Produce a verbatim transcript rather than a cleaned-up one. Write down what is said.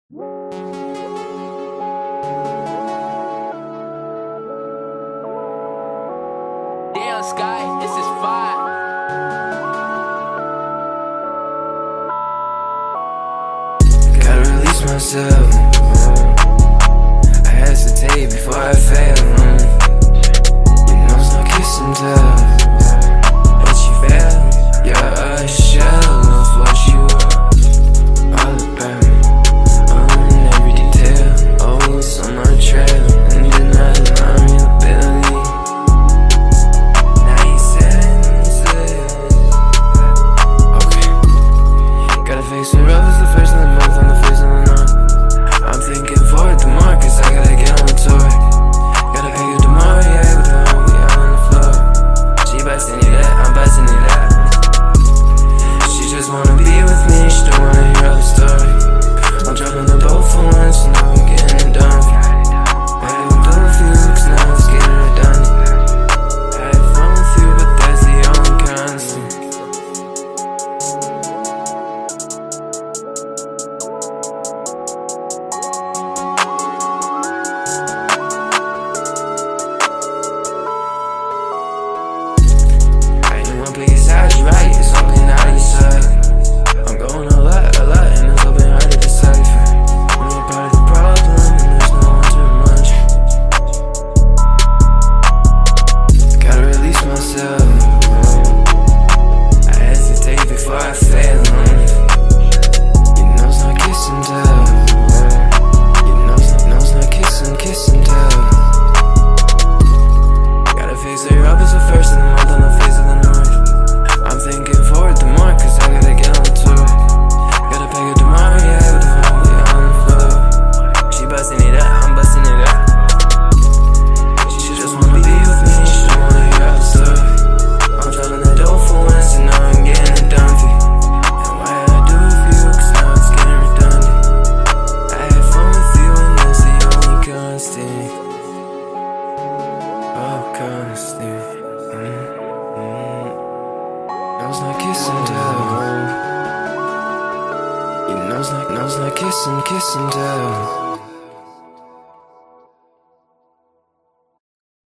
Damn, Sky, this is fire. Gotta release myself. I hesitate before I fail. You know it's no kiss and tell, but you fail. You're a shell of what you are. All about me, all in every detail. Always on my trail, and did not allow me ability. Now you senseless. Okay, gotta face the rough as the first of the month on the face of the night. I'm thinking forward to more, cause I gotta get on the tour. Gotta pay you tomorrow, yeah, with the home, we all on the floor. She bustin' it up, I'm bustin' it up. She just wanna be with me, she don't wanna hear all the story. I'm dropping the boat for once, so now I'm getting it done. I haven't done a few looks, now it's getting redundant. I had fun with you, but that's the only constant. Biggest side, you right, it's only not your side. I'm going a lot, a lot, and it's open hard to decipher. When you're part of the problem, and there's no one to munch. Gotta release myself. I hesitate before I fail. You know it's not kiss and tell. You know it's not, know it's not kiss and kiss and tell. Gotta face the opposite first in the month on the face of the north. I'm thinking forward to more, cause I gotta get on the tour. Gotta pay her tomorrow, yeah, with the family on the floor. She bustin' it up, I'm bustin' it up. She just wanna be with me, she don't wanna hear all the story. I'm dropping that dough for once, and now I'm getting it done for you. And why did I do it for you, cause now it's getting redundant. I had fun with you, and that's the only constant. Oh, constant. Mm-hmm. Nose like kiss and tell. You nose like, nose like kiss and kiss and tell.